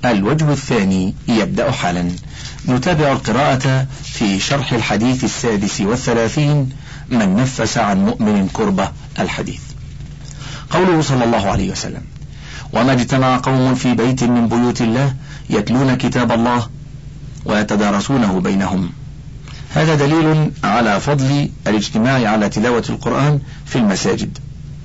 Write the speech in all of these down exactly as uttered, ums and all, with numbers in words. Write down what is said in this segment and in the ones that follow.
الوجه الثاني يبدأ حالا. نتابع القراءة في شرح الحديث السادس والثلاثين من نفس عن مؤمن كربة الحديث. قوله صلى الله عليه وسلم: وما اجتمع قوم في بيت من بيوت الله يتلون كتاب الله ويتدارسونه بينهم. هذا دليل على فضل الاجتماع على تلاوة القرآن في المساجد.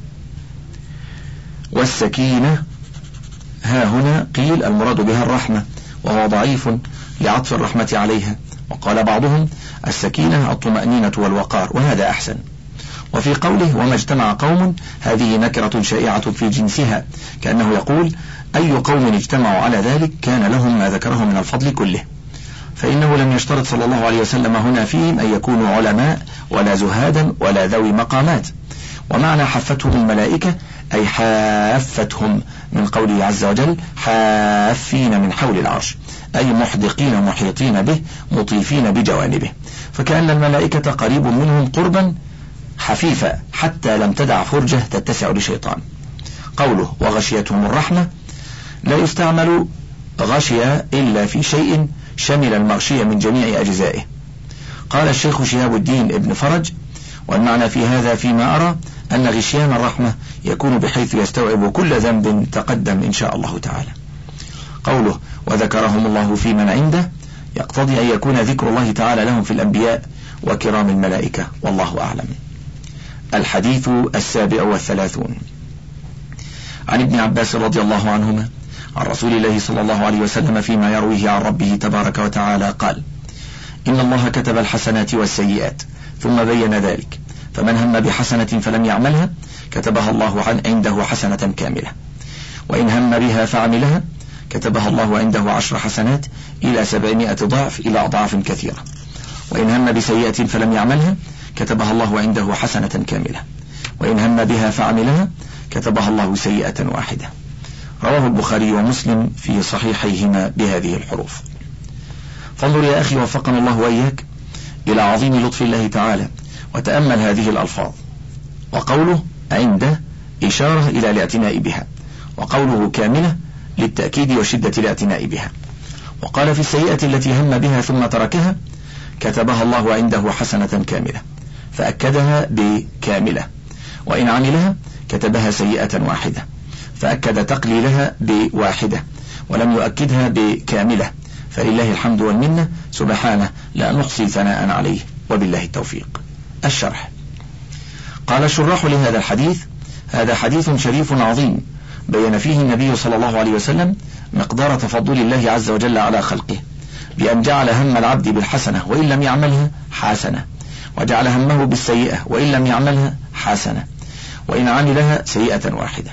والسكينة ها هنا قيل المراد بها الرحمة، وهو ضعيف لعطف الرحمة عليها، وقال بعضهم السكينة الطمأنينة والوقار، وهذا أحسن. وفي قوله وما اجتمع قوم هذه نكرة شائعة في جنسها، كأنه يقول أي قوم اجتمعوا على ذلك كان لهم ما ذكره من الفضل كله، فإنه لم يشترط صلى الله عليه وسلم هنا فيهم أن يكونوا علماء ولا زهادا ولا ذوي مقامات. ومعنى حفتهم الملائكة أي حافتهم، من قوله عز وجل حافين من حول العرش، أي محدقين محيطين به مطيفين بجوانبه، فكأن الملائكة قريب منهم قربا حفيفة حتى لم تدع فرجة تتسع لشيطان. قوله وغشيتهم الرحمة لا يستعمل غشي إلا في شيء شمل المغشية من جميع أجزائه. قال الشيخ شهاب الدين ابن فرج: والمعنى في هذا فيما أرى أن غشيان الرحمة يكون بحيث يستوعب كل ذنب تقدم إن شاء الله تعالى. قوله وذكرهم الله في من عنده يقتضي أن يكون ذكر الله تعالى لهم في الأنبياء وكرام الملائكة، والله أعلم. الحديث السابع والثلاثون عن ابن عباس رضي الله عنهما عن رسول الله صلى الله عليه وسلم فيما يرويه عن ربه تبارك وتعالى قال: إن الله كتب الحسنات والسيئات ثم بين ذلك، فمن هم بحسنة فلم يعملها كتبها الله عن عنده حسنة كاملة، وإن هم بها فعملها كتبها الله عنده عشر حسنات إلى سبعمائة ضعف إلى أضعاف كثيرة، وإن هم بسيئة فلم يعملها كتبها الله عنده حسنة كاملة، وإن هم بها فعملها كتبها الله سيئة واحدة. رواه البخاري ومسلم في صحيحيهما بهذه الحروف. فانظر يا أخي وفقنا الله وإياك إلى عظيم لطف الله تعالى، وتأمل هذه الألفاظ. وقوله عنده إشارة إلى الاعتناء بها، وقوله كاملة للتأكيد وشدة الاعتناء بها. وقال في السيئة التي هم بها ثم تركها كتبها الله عنده حسنة كاملة، فأكدها بكاملة، وإن عملها كتبها سيئة واحدة، فأكد تقليلها بواحدة ولم يؤكدها بكاملة، فلله الحمد والمنة سبحانه لا نحصي ثناء عليه، وبالله التوفيق. الشرح. قال الشراح لهذا الحديث: هذا حديث شريف عظيم بين فيه النبي صلى الله عليه وسلم مقدار تفضل الله عز وجل على خلقه، بأن جعل هم العبد بالحسنة وإن لم يعملها حسنة، وجعل همه بالسيئة وإن لم يعملها حسنة، وإن عملها سيئة واحدة،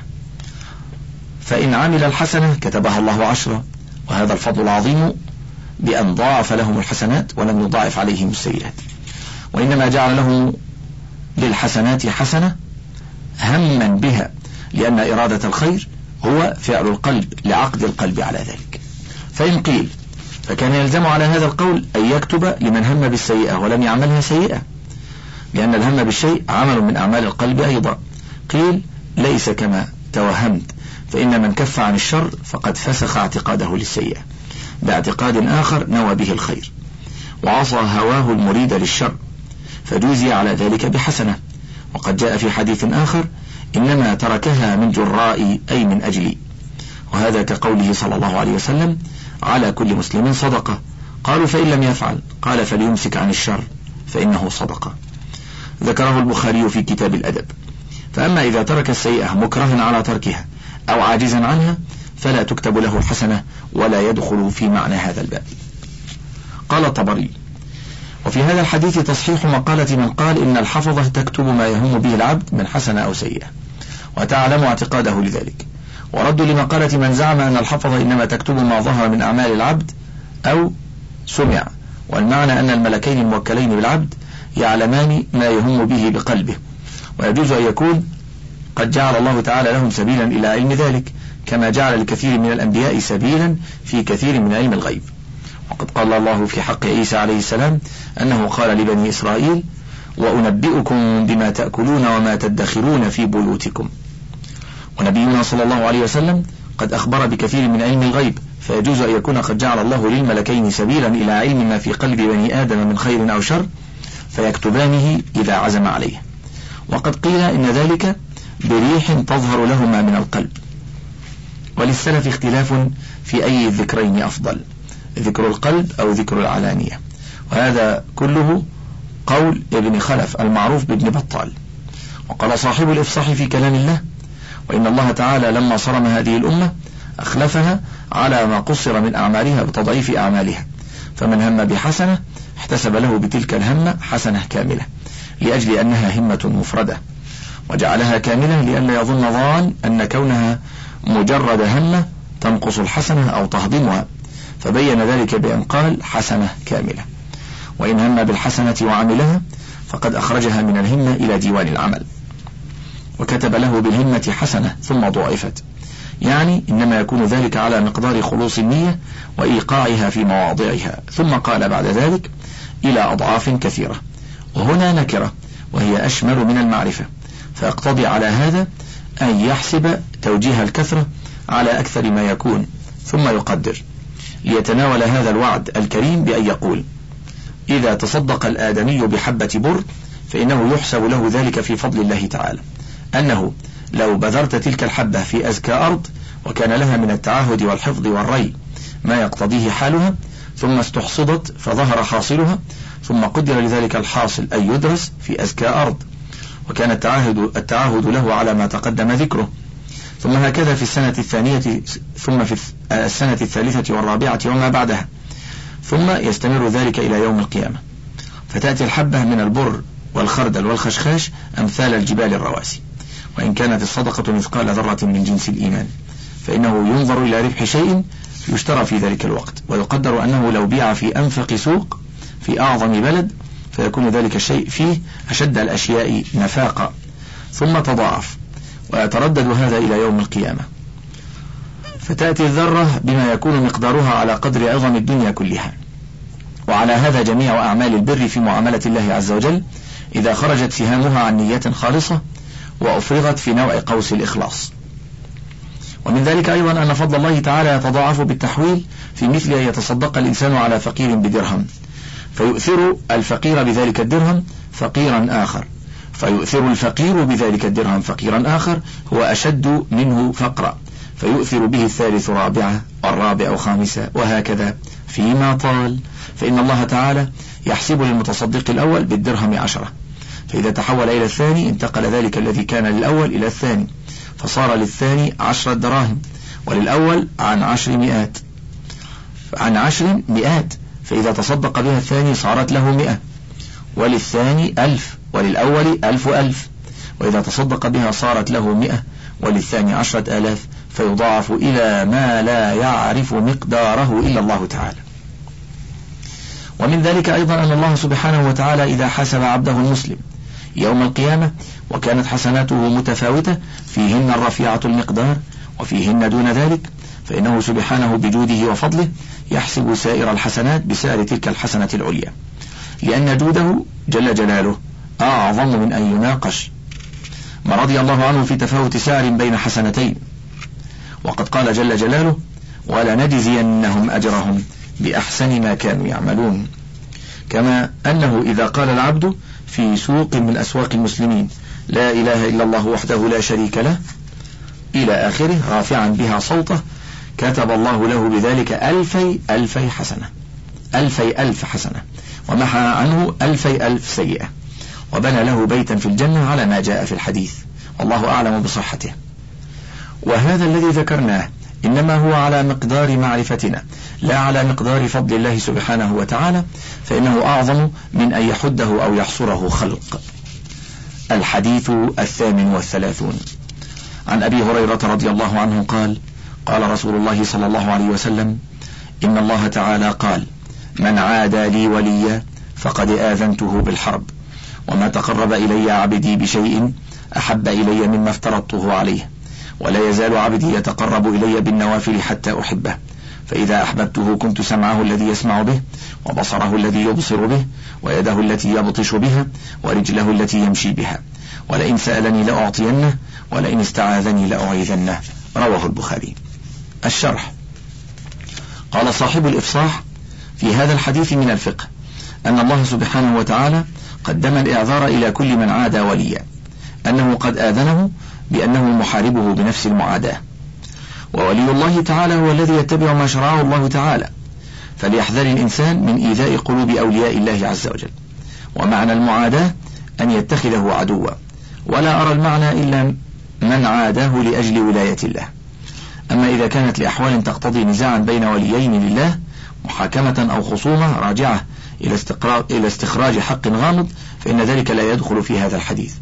فإن عمل الحسنة كتبها الله عشرة. وهذا الفضل العظيم بأن ضاعف لهم الحسنات ولم يضاعف عليهم السيئات، وإنما جعل لهم للحسنات حسنة هما بها، لأن إرادة الخير هو فعل القلب لعقد القلب على ذلك. فإن قيل فكان يلزم على هذا القول أن يكتب لمن هم بالسيئة ولم يعملها سيئة، لأن الهم بالشيء عمل من أعمال القلب أيضا. قيل ليس كما توهمت، فإن من كف عن الشر فقد فسخ اعتقاده للسيئة باعتقاد آخر نوى به الخير، وعصى هواه المريد للشر فجوزي على ذلك بحسنة. وقد جاء في حديث آخر إنما تركها من جراء أي من أجلي، وهذا كقوله صلى الله عليه وسلم على كل مسلم صدقة. قالوا فإن لم يفعل؟ قال فليمسك عن الشر فإنه صدقة. ذكره البخاري في كتاب الأدب. فأما إذا ترك السيئة مكرها على تركها أو عاجزا عنها فلا تكتب له حسنة ولا يدخل في معنى هذا الباب. قال الطبري: وفي هذا الحديث تصحيح مقالة من قال إن الحفظة تكتب ما يهم به العبد من حسنة أو سيئة وتعلم اعتقاده لذلك، ورد لمقالة من زعم أن الحفظة إنما تكتب ما ظهر من أعمال العبد أو سمع، والمعنى أن الملكين الموكلين بالعبد يعلمان ما يهم به بقلبه، ويجوز أن يكون قد جعل الله تعالى لهم سبيلا إلى علم ذلك، كما جعل لكثير من الأنبياء سبيلا في كثير من علم الغيب. وقد قال الله في حق عيسى عليه السلام أنه قال لبني إسرائيل: وأنبئكم بما تأكلون وما تدخرون في بيوتكم. ونبينا صلى الله عليه وسلم قد أخبر بكثير من علم الغيب، فيجوز أن يكون قد جعل الله للملكين سبيلا إلى علم ما في قلب بني آدم من خير أو شر فيكتبانه إذا عزم عليه. وقد قيل إن ذلك بريح تظهر لهما من القلب. وللسلف اختلاف في أي الذكرين أفضل، ذكر القلب أو ذكر العلانية، وهذا كله قول ابن خلف المعروف بابن بطال. وقال صاحب الإفصاح في كلام الله: وإن الله تعالى لما صرم هذه الأمة أخلفها على ما قصر من أعمالها بتضعيف أعمالها، فمن هم بحسنة احتسب له بتلك الهمة حسنة كاملة، لأجل أنها همة مفردة، وجعلها كاملة لئلا يظن ظان أن كونها مجرد همة تنقص الحسنة أو تهضمها، فبين ذلك بأن قال حسنة كاملة. وإن هم بالحسنة وعملها فقد أخرجها من الهمة إلى ديوان العمل، وكتب له بالهمة حسنة ثم ضعفت، يعني إنما يكون ذلك على مقدار خلوص النية وإيقاعها في مواضعها. ثم قال بعد ذلك إلى أضعاف كثيرة، وهنا نكرة وهي أشمل من المعرفة، فيقتضي على هذا أن يحسب توجيه الكثرة على أكثر ما يكون ثم يقدر، ليتناول هذا الوعد الكريم بأن يقول: إذا تصدق الآدمي بحبة بر فإنه يحسب له ذلك في فضل الله تعالى، أنه لو بذرت تلك الحبة في أزكى أرض وكان لها من التعاهد والحفظ والري ما يقتضيه حالها، ثم استحصدت فظهر حاصلها، ثم قدر لذلك الحاصل أن يدرس في أزكى أرض وكان التعاهد, التعاهد له على ما تقدم ذكره، ثم هكذا في السنة الثانية، ثم في السنة الثالثة والرابعة وما بعدها، ثم يستمر ذلك إلى يوم القيامة، فتأتي الحبة من البر والخردل والخشخاش أمثال الجبال الرواسي، وإن كانت الصدقة مثقال ذرة من جنس الإيمان، فإنه ينظر إلى ربح شيء يشترى في ذلك الوقت، ويقدر أنه لو بيع في أنفق سوق في أعظم بلد فيكون ذلك الشيء فيه أشد الأشياء نفاقا، ثم تضاعف، ويتردد هذا إلى يوم القيامة، فتأتي الذرة بما يكون مقدارها على قدر عظم الدنيا كلها. وعلى هذا جميع أعمال البر في معاملة الله عز وجل إذا خرجت سهامها عن نية خالصة وأفرغت في نوع قوس الإخلاص. ومن ذلك أيضا أن فضل الله تعالى يتضاعف بالتحويل في مثل أن يتصدق الإنسان على فقير بدرهم فيؤثر الفقير بذلك الدرهم فقيرا آخر، فيؤثر الفقير بذلك الدرهم فقيرا آخر هو أشد منه فقرا، فيؤثر به الثالث رابعة والرابع خامسة، وهكذا فيما طال، فإن الله تعالى يحسب للمتصدق الأول بالدرهم عشرة، فإذا تحول إلى الثاني انتقل ذلك الذي كان للأول إلى الثاني، فصار للثاني عشرة دراهم، وللأول عن عشر مئات عن عشر مئات فإذا تصدق بها الثاني صارت له مئة، وللثاني ألف، وللأول ألف ألف، وإذا تصدق بها صارت له مئة، وللثاني عشرة آلاف، فيضاعف إلى ما لا يعرف مقداره إلا الله تعالى. ومن ذلك أيضا أن الله سبحانه وتعالى إذا حاسب عبده المسلم يوم القيامة وكانت حسناته متفاوتة فيهن الرفيعة المقدار وفيهن دون ذلك، فإنه سبحانه بجوده وفضله يحسب سائر الحسنات بسائر تلك الحسنة العليا، لأن جوده جل جلاله أعظم من أن يناقش، ما رضي الله عنه في تفاوت سعر بين حسنتين، وقد قال جل جلاله: ولنجزينهم أجرهم بأحسن ما كانوا يعملون. كما أنه إذا قال العبد في سوق من أسواق المسلمين لا إله إلا الله وحده لا شريك له إلى آخره رافعا بها صوته، كتب الله له بذلك ألفي ألفي حسنة ألفي ألف حسنة، ومحى عنه ألفي ألف سيئة، وبنى له بيتا في الجنة على ما جاء في الحديث، والله أعلم بصحته. وهذا الذي ذكرناه إنما هو على مقدار معرفتنا لا على مقدار فضل الله سبحانه وتعالى، فإنه أعظم من أن يحده أو يحصره خلق. الحديث الثامن والثلاثون عن أبي هريرة رضي الله عنه قال: قال رسول الله صلى الله عليه وسلم: إن الله تعالى قال: من عادى لي وليا فقد آذنته بالحرب، وما تقرب إلي عبدي بشيء أحب إلي مما افترضته عليه، ولا يزال عبدي يتقرب إلي بالنوافل حتى أحبه، فإذا أحببته كنت سمعه الذي يسمع به، وبصره الذي يبصر به، ويده التي يبطش بها، ورجله التي يمشي بها، ولئن سألني لأعطينه، ولئن استعاذني لأعيذنه. رواه البخاري. الشرح: قال صاحب الإفصاح: في هذا الحديث من الفقه أن الله سبحانه وتعالى قدم الإعذار إلى كل من عادى وليا، أنه قد آذنه بأنه محاربه بنفس المعاداة، وولي الله تعالى هو الذي يتبع ما شرعه الله تعالى، فليحذر الإنسان من إيذاء قلوب أولياء الله عز وجل. ومعنى المعاداة أن يتخذه عدوا، ولا أرى المعنى إلا من عاداه لأجل ولاية الله. أما إذا كانت لأحوال تقتضي نزاعا بين وليين لله، محاكمة أو خصومة راجعة إلى استخراج حق غامض، فإن ذلك لا يدخل في هذا الحديث،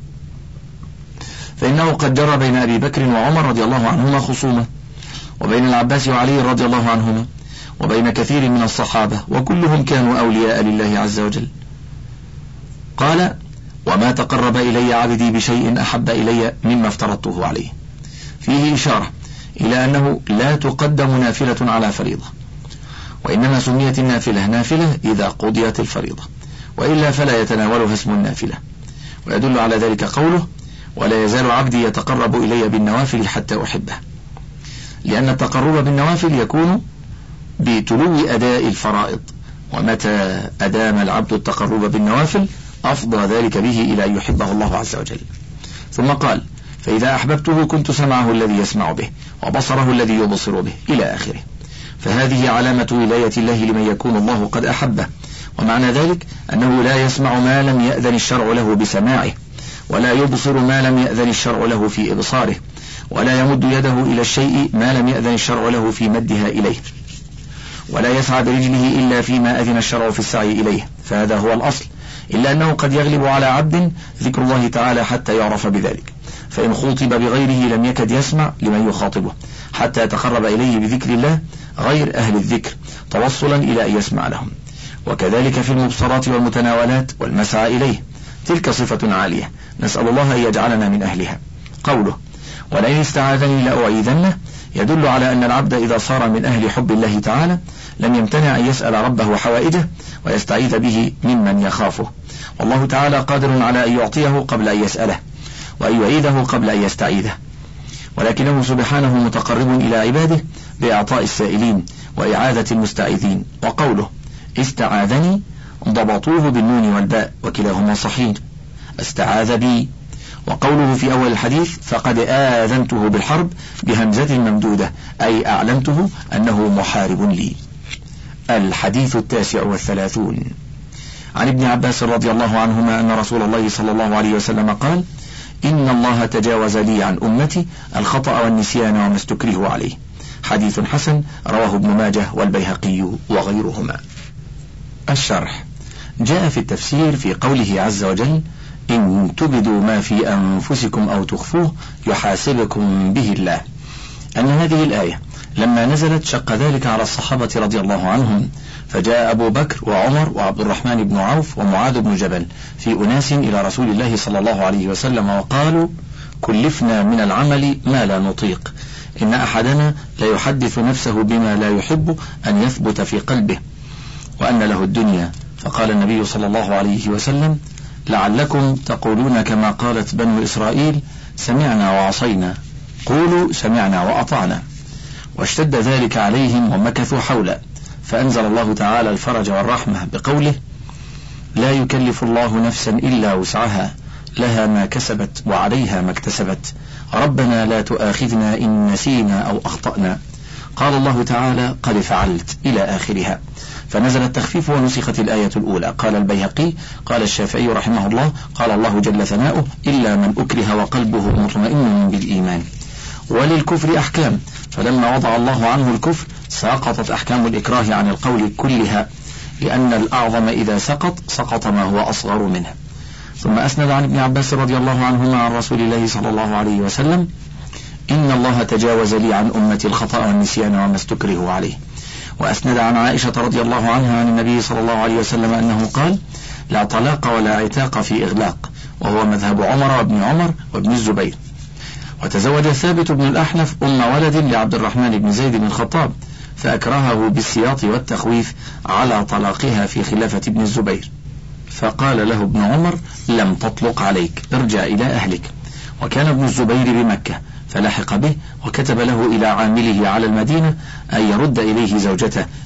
فإنه قد جرى بين أبي بكر وعمر رضي الله عنهما خصومة، وبين العباس وعلي رضي الله عنهما، وبين كثير من الصحابة، وكلهم كانوا أولياء لله عز وجل. قال: وما تقرب إلي عبدي بشيء أحب إلي مما افترضته عليه. فيه إشارة إلى أنه لا تقدم نافلة على فريضة، وإنما سميت النافلة نافلة إذا قضيت الفريضة، وإلا فلا يتناولها اسم النافلة. ويدل على ذلك قوله: ولا يزال عبدي يتقرب إلي بالنوافل حتى أحبه، لأن التقرب بالنوافل يكون بتلو أداء الفرائض، ومتى أدام العبد التقرب بالنوافل أفضى ذلك به إلى أن يحبه الله عز وجل. ثم قال: فإذا أحببته كنت سمعه الذي يسمع به، وبصره الذي يبصر به، إلى آخره. فهذه علامة ولاية الله لمن يكون الله قد أحبه، ومعنى ذلك أنه لا يسمع ما لم يأذن الشرع له بسماعه، ولا يبصر ما لم يأذن الشرع له في إبصاره، ولا يمد يده إلى الشيء ما لم يأذن الشرع له في مدها إليه، ولا يسعى برجله إلا فيما أذن الشرع في السعي إليه، فهذا هو الأصل، إلا أنه قد يغلب على عبد ذكر الله تعالى حتى يعرف بذلك، فإن خوطب بغيره لم يكد يسمع لمن يخاطبه حتى يتقرب إليه بذكر الله غير أهل الذكر توصلا إلى أن يسمع لهم. وكذلك في المبصرات والمتناولات والمسعى إليه، تلك صفة عالية، نسأل الله أن يجعلنا من أهلها. قوله: ولئن استعاذني لأعيذنه، يدل على أن العبد إذا صار من أهل حب الله تعالى لم يمتنع أن يسأل ربه حوائجه ويستعيذ به ممن يخافه، والله تعالى قادر على أن يعطيه قبل أن يسأله، وأن يعيذه قبل أن يستعيذه، ولكنه سبحانه متقرب إلى عباده بإعطاء السائلين وإعاذة المستعيذين. وقوله استعاذني ضبطوه بالنون والباء، وكلاهما صحيح، استعاذ بي. وقوله في أول الحديث فقد آذنته بالحرب بهمزة ممدودة، أي أعلمته أنه محارب لي. الحديث التاسع والثلاثون عن ابن عباس رضي الله عنهما أن رسول الله صلى الله عليه وسلم قال: إن الله تجاوز لي عن أمتي الخطأ والنسيان وما استكرهوا عليه. حديث حسن، رواه ابن ماجه والبيهقي وغيرهما. الشرح: جاء في التفسير في قوله عز وجل: إن تبدوا ما في أنفسكم أو تخفوه يحاسبكم به الله، أن هذه الآية لما نزلت شق ذلك على الصحابة رضي الله عنهم، فجاء أبو بكر وعمر وعبد الرحمن بن عوف ومعاذ بن جبل في أناس إلى رسول الله صلى الله عليه وسلم وقالوا: كلفنا من العمل ما لا نطيق، إن أحدنا لا يحدث نفسه بما لا يحب أن يثبت في قلبه، وأن له الدنيا. فقال النبي صلى الله عليه وسلم: لعلكم تقولون كما قالت بنو إسرائيل: سمعنا وعصينا، قولوا سمعنا وأطعنا. واشتد ذلك عليهم ومكثوا حولا، فأنزل الله تعالى الفرج والرحمة بقوله: لا يكلف الله نفسا إلا وسعها، لها ما كسبت وعليها ما اكتسبت، ربنا لا تؤاخذنا إن نسينا أو أخطأنا. قال الله تعالى: قد فعلت، إلى آخرها، فنزل التخفيف ونسخت الآية الأولى. قال البيهقي: قال الشافعي رحمه الله: قال الله جل ثناؤه: إلا من أكره وقلبه مطمئن بالإيمان. وللكفر أحكام، فلما وضع الله عنه الكفر سقطت أحكام الإكراه عن القول كلها، لأن الأعظم إذا سقط سقط ما هو أصغر منه. ثم أسند عن ابن عباس رضي الله عنهما عن رسول الله صلى الله عليه وسلم: إن الله تجاوز لي عن أمتي الخطأ والنسيان وما استكرهوا عليه. وأسند عن عائشة رضي الله عنها عن النبي صلى الله عليه وسلم أنه قال: لا طلاق ولا عتاق في إغلاق، وهو مذهب عمر وابن عمر وابن الزبير. وتزوج ثابت بن الأحنف أم ولد لعبد الرحمن بن زيد بن الخطاب، فأكرهه بالسياط والتخويف على طلاقها في خلافة ابن الزبير، فقال له ابن عمر: لم تطلق عليك، ارجع إلى أهلك. وكان ابن الزبير بمكة، فلحق به وكتب له إلى عامله على المدينة أن يرد إليه زوجته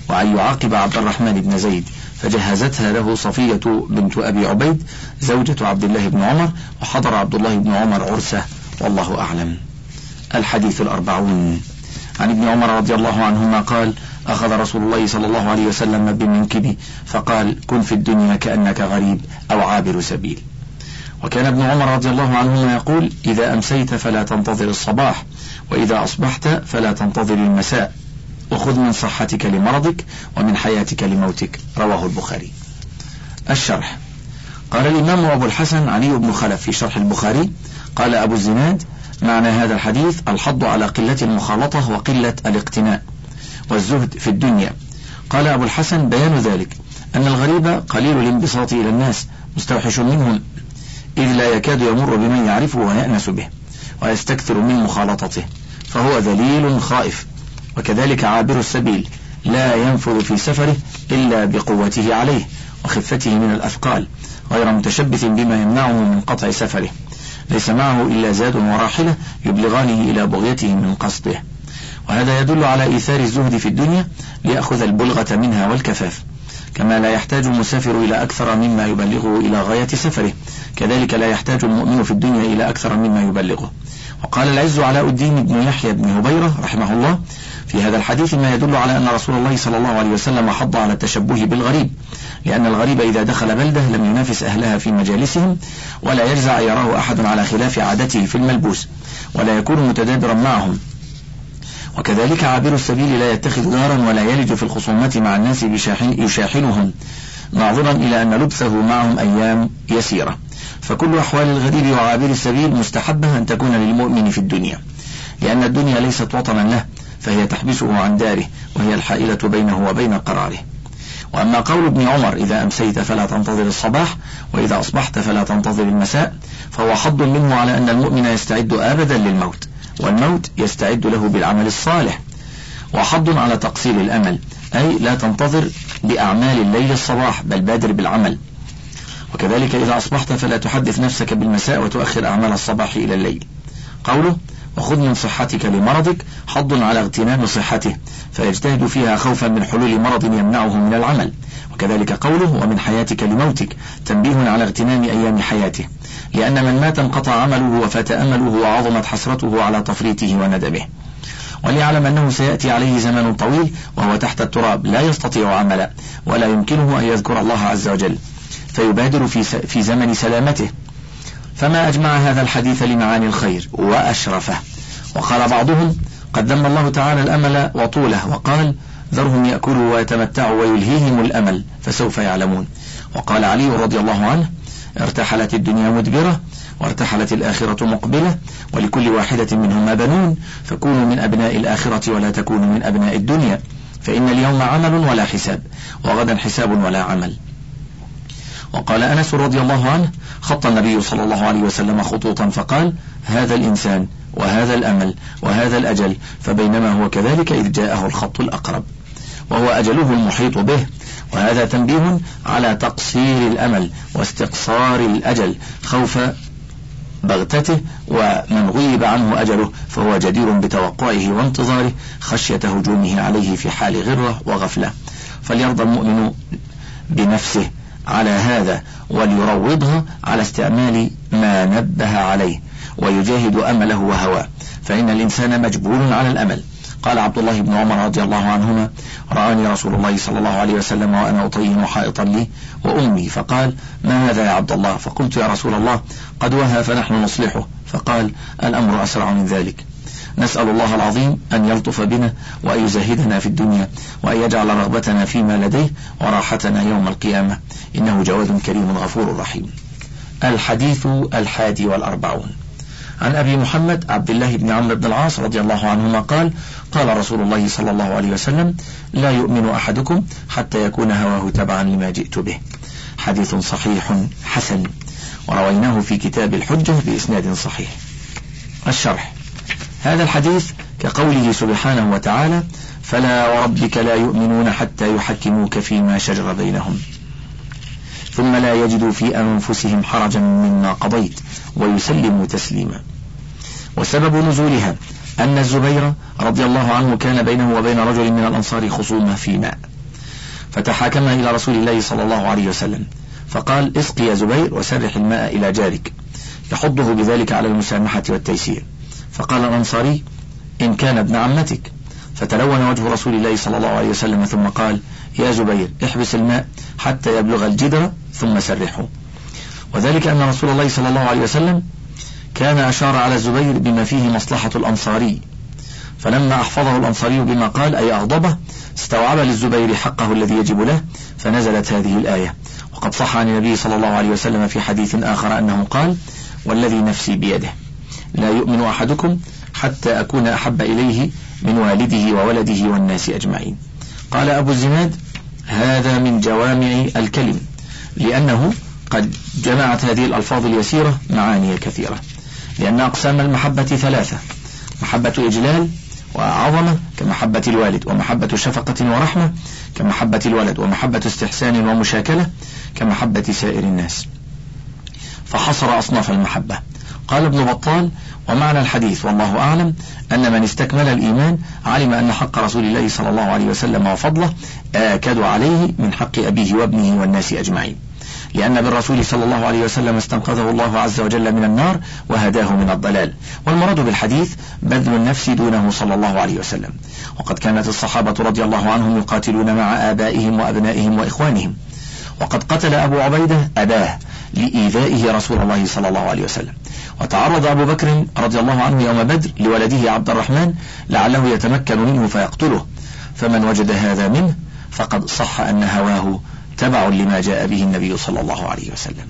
وأن يعاقب عبد الرحمن بن زيد، فجهزتها له صفية بنت أبي عبيد زوجة عبد الله بن عمر، وحضر عبد الله بن عمر عرسه، والله أعلم. الحديث الأربعون. عن ابن عمر رضي الله عنهما قال: أخذ رسول الله صلى الله عليه وسلم بمنكبي فقال: كن في الدنيا كأنك غريب أو عابر سبيل. وكان ابن عمر رضي الله عنهما يقول: إذا أمسيت فلا تنتظر الصباح، وإذا أصبحت فلا تنتظر المساء، وخذ من صحتك لمرضك ومن حياتك لموتك. رواه البخاري. الشرح. قال الإمام أبو الحسن علي بن خلف في شرح البخاري: قال أبو الزناد: معنى هذا الحديث الحض على قلة المخالطة وقلة الاقتناء والزهد في الدنيا. قال أبو الحسن: بيان ذلك أن الغريب قليل الانبساط إلى الناس، مستوحش منهم، إذ لا يكاد يمر بمن يعرفه ويأنس به ويستكثر من مخالطته، فهو ذليل خائف. وكذلك عابر السبيل لا ينفذ في سفره إلا بقوته عليه وخفته من الأثقال، غير متشبث بما يمنعه من قطع سفره، ليس معه إلا زاد وراحلة يبلغانه إلى بغيته من قصده. وهذا يدل على إيثار الزهد في الدنيا ليأخذ البلغة منها والكفاف، كما لا يحتاج المسافر إلى أكثر مما يبلغه إلى غاية سفره، كذلك لا يحتاج المؤمن في الدنيا إلى أكثر مما يبلغه. وقال العز علاء الدين بن يحيى بن هبيرة رحمه الله: في هذا الحديث ما يدل على أن رسول الله صلى الله عليه وسلم حض على التشبه بالغريب، لأن الغريب إذا دخل بلدة لم ينافس أهلها في مجالسهم، ولا يجزع يراه أحد على خلاف عادته في الملبوس، ولا يكون متدابرا معهم. وكذلك عابر السبيل لا يتخذ دارا ولا يلج في الخصومات مع الناس يشاحنهم، ناظرا إلى أن لبثه معهم أيام يسيرة. فكل أحوال الغريب وعابر السبيل مستحبة أن تكون للمؤمن في الدنيا، لأن الدنيا ليست وطنا له، فهي تحبسه عن داره، وهي الحائلة بينه وبين قراره. وأما قول ابن عمر: إذا أمسيت فلا تنتظر الصباح، وإذا أصبحت فلا تنتظر المساء، فهو حض منه على أن المؤمن يستعد أبدا للموت، والموت يستعد له بالعمل الصالح، وحض على تقصير الأمل، أي لا تنتظر بأعمال الليل الصباح، بل بادر بالعمل. وكذلك إذا أصبحت فلا تحدث نفسك بالمساء وتؤخر أعمال الصباح إلى الليل. قوله: وخذ من صحتك لمرضك، حض على اغتنام صحته، فيجتهد فيها خوفا من حلول مرض يمنعه من العمل. وكذلك قوله: ومن حياتك لموتك، تنبيه على اغتنام أيام حياته، لأن من مات انقطع عمله وفات أمله وعظمت حسرته على تفريطه وندمه. وليعلم أنه سيأتي عليه زمن طويل وهو تحت التراب لا يستطيع عملا، ولا يمكنه أن يذكر الله عز وجل، فيبادر في في زمن سلامته. فما أجمع هذا الحديث لمعاني الخير وأشرفه. وقال بعضهم: قد ذم الله تعالى الأمل وطوله، وقال: ذرهم يأكلوا ويتمتعوا ويلهيهم الأمل فسوف يعلمون. وقال علي رضي الله عنه: ارتحلت الدنيا مدبرة، وارتحلت الآخرة مقبلة، ولكل واحدة منهما بنون، فكونوا من أبناء الآخرة ولا تكونوا من أبناء الدنيا، فإن اليوم عمل ولا حساب، وغدا حساب ولا عمل. وقال أنس رضي الله عنه: خط النبي صلى الله عليه وسلم خطوطا فقال: هذا الإنسان وهذا الأمل وهذا الأجل، فبينما هو كذلك إذ جاءه الخط الأقرب، وهو أجله المحيط به. وهذا تنبيه على تقصير الأمل واستقصار الأجل خوف بغتته، ومن غيب عنه أجله فهو جدير بتوقعه وانتظاره خشية هجومه عليه في حال غرة وغفلة. فليرضى المؤمن بنفسه على هذا، وليروضها على استعمال ما نبه عليه، ويجاهد أمله وهواه، فإن الإنسان مجبول على الأمل. قال عبد الله بن عمر رضي الله عنهما: رآني رسول الله صلى الله عليه وسلم وأنا أطيم حائطا لي وأمي، فقال: ما هذا يا عبد الله؟ فقلت: يا رسول الله، قد وهى فنحن نصلحه. فقال: الأمر أسرع من ذلك. نسأل الله العظيم أن يلطف بنا وأن يزهدنا في الدنيا، وأن يجعل رغبتنا فيما لديه وراحتنا يوم القيامة، إنه جواد كريم غفور رحيم. الحديث الحادي والأربعون. عن أبي محمد عبد الله بن عمرو بن العاص رضي الله عنهما قال: قال رسول الله صلى الله عليه وسلم: لا يؤمن أحدكم حتى يكون هواه تبعا لما جئت به. حديث صحيح حسن، ورويناه في كتاب الحجة بإسناد صحيح. الشرح. هذا الحديث كقوله سبحانه وتعالى: فلا وربك لا يؤمنون حتى يحكموك فيما شجر بينهم ثم لا يجدوا في أنفسهم حرجا مما قضيت ويسلموا تسليما. وسبب نزولها أن الزبير رضي الله عنه كان بينه وبين رجل من الأنصار خصومة في ماء، فتحاكمنا إلى رسول الله صلى الله عليه وسلم فقال اسق يا زبير وسرح الماء إلى جارك يحضه بذلك على المسامحة والتيسير. فقال الأنصاري إن كان ابن عمتك. فتلون وجه رسول الله صلى الله عليه وسلم ثم قال يا زبير احبس الماء حتى يبلغ الجدر ثم سرحه. وذلك أن رسول الله صلى الله عليه وسلم كان أشار على الزبير بما فيه مصلحة الأنصاري، فلما أحفظه الأنصاري بما قال أي أغضبه استوعب للزبير حقه الذي يجب له، فنزلت هذه الآية. وقد صح عن النبي صلى الله عليه وسلم في حديث آخر أنه قال والذي نفسي بيده لا يؤمن أحدكم حتى أكون أحب إليه من والده وولده والناس أجمعين. قال أبو الزناد هذا من جوامع الكلم، لأنه قد جمعت هذه الألفاظ اليسيرة معاني كثيرة، لأن أقسام المحبة ثلاثة: محبة إجلال وعظمة كمحبة الوالد، ومحبة شفقة ورحمة كمحبة الولد، ومحبة استحسان ومشاكلة كمحبة سائر الناس، فحصر أصناف المحبة. قال ابن بطال ومعنى الحديث والله أعلم أن من استكمل الإيمان علم أن حق رسول الله صلى الله عليه وسلم وفضله آكد عليه من حق أبيه وابنه والناس أجمعين، لأن بالرسول صلى الله عليه وسلم استنقذه الله عز وجل من النار وهداه من الضلال. والمراد بالحديث بذل النفس دونه صلى الله عليه وسلم. وقد كانت الصحابة رضي الله عنهم يقاتلون مع آبائهم وأبنائهم وإخوانهم، وقد قتل أبو عبيدة أباه لإيذائه رسول الله صلى الله عليه وسلم، وتعرض أبو بكر رضي الله عنه يوم بدر لولده عبد الرحمن لعله يتمكن منه فيقتله، فمن وجد هذا منه فقد صح أن هواه تبع لما جاء به النبي صلى الله عليه وسلم.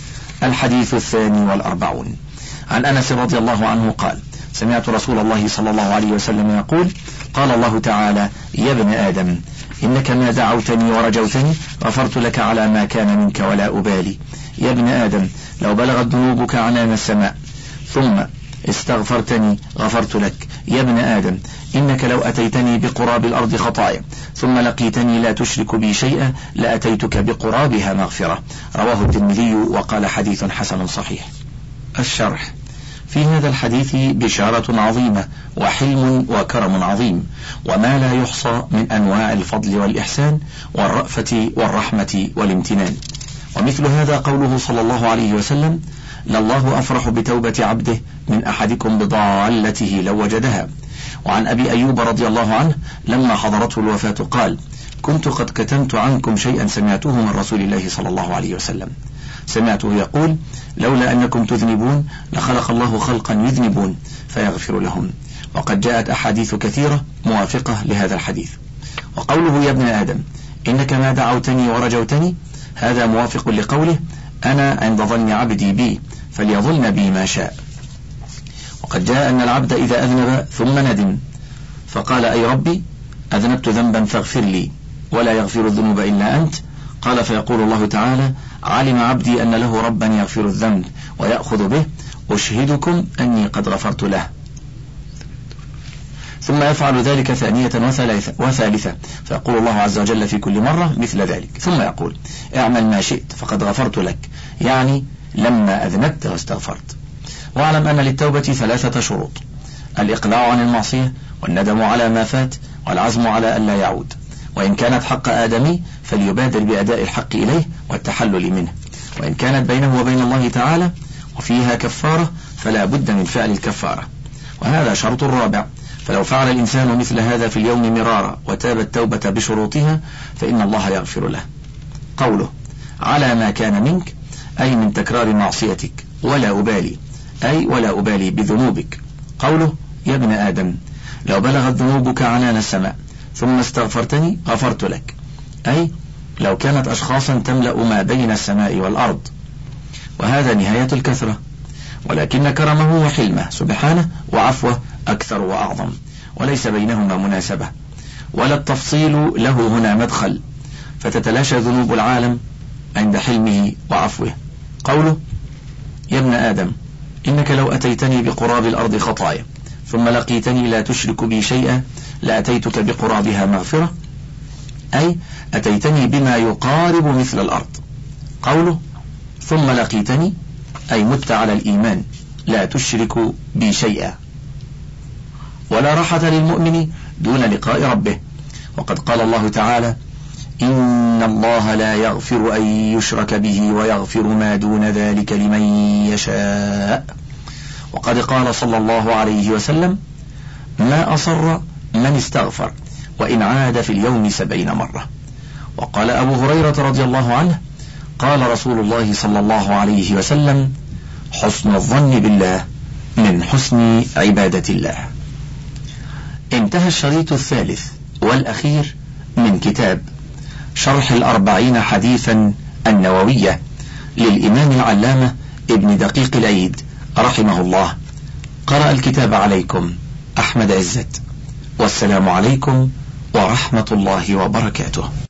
الحديث الثاني والأربعون عن أنس رضي الله عنه قال سمعت رسول الله صلى الله عليه وسلم يقول قال الله تعالى يا ابن آدم إنك ما دعوتني ورجوتني غفرت لك على ما كان منك ولا أبالي. يا ابن آدم لو بلغت ذنوبك عنان السماء ثم استغفرتني غفرت لك. يا ابن آدم إنك لو أتيتني بقراب الأرض خطايا ثم لقيتني لا تشرك بي شيئا لأتيتك بقرابها مغفرة. رواه الترمذي وقال حديث حسن صحيح. الشرح: في هذا الحديث بشارة عظيمة وحلم وكرم عظيم وما لا يحصى من أنواع الفضل والإحسان والرأفة والرحمة والامتنان. ومثل هذا قوله صلى الله عليه وسلم لله أفرح بتوبة عبده من أحدكم بضالته لو وجدها. وعن أبي أيوب رضي الله عنه لما حضرته الوفاة قال كنت قد كتمت عنكم شيئا سمعته من رسول الله صلى الله عليه وسلم، سمعته يقول لولا أنكم تذنبون لخلق الله خلقا يذنبون فيغفر لهم. وقد جاءت أحاديث كثيرة موافقة لهذا الحديث. وقوله يا ابن آدم إنك ما دعوتني ورجوتني هذا موافق لقوله أنا عند ظن عبدي بي فليظن بي ما شاء. وقد جاء أن العبد إذا أذنب ثم ندم فقال أي ربي أذنبت ذنبا فاغفر لي ولا يغفر الذنوب إلا أنت، قال فيقول الله تعالى علم عبدي أن له ربا يغفر الذنب ويأخذ به أشهدكم أني قد غفرت له، ثم يفعل ذلك ثانية وثالثة فيقول الله عز وجل في كل مرة مثل ذلك، ثم يقول اعمل ما شئت فقد غفرت لك، يعني لما أذنبت واستغفرت. واعلم أن للتوبة ثلاثة شروط: الإقلاع عن المعصية والندم على ما فات والعزم على ألا يعود. وإن كانت حق آدمي فليبادر بأداء الحق إليه والتحلل منه، وإن كانت بينه وبين الله تعالى وفيها كفارة فلا بد من فعل الكفارة، وهذا شرط رابع. فلو فعل الإنسان مثل هذا في اليوم مرارا وتاب التوبة بشروطها فإن الله يغفر له. قوله على ما كان منك أي من تكرار معصيتك، ولا أبالي أي ولا أبالي بذنوبك. قوله يا ابن آدم لو بلغت ذنوبك عنان السماء ثم استغفرتني غفرت لك، أي لو كانت أشخاصا تملأ ما بين السماء والأرض، وهذا نهاية الكثرة، ولكن كرمه وحلمه سبحانه وعفوه أكثر وأعظم، وليس بينهما مناسبة ولا التفصيل له هنا مدخل، فتتلاشى ذنوب العالم عند حلمه وعفوه. قوله يا ابن آدم إنك لو أتيتني بقراب الأرض خطايا ثم لقيتني لا تشرك بي شيئا لأتيتك بقرابها مغفرة، أي أتيتني بما يقارب مثل الأرض. قوله ثم لقيتني أي مت على الإيمان لا تشرك بي شيئا. ولا راحة للمؤمن دون لقاء ربه، وقد قال الله تعالى إن الله لا يغفر أن يشرك به ويغفر ما دون ذلك لمن يشاء. وقد قال صلى الله عليه وسلم: ما أصر من استغفر وإن عاد في اليوم سبعين مرة. وقال أبو هريرة رضي الله عنه: قال رسول الله صلى الله عليه وسلم: حسن الظن بالله من حسن عبادة الله. انتهى الشريط الثالث والأخير من كتاب شرح الأربعين حديثا النووية للإمام العلامة ابن دقيق العيد رحمه الله. قرأ الكتاب عليكم أحمد عزت، والسلام عليكم ورحمة الله وبركاته.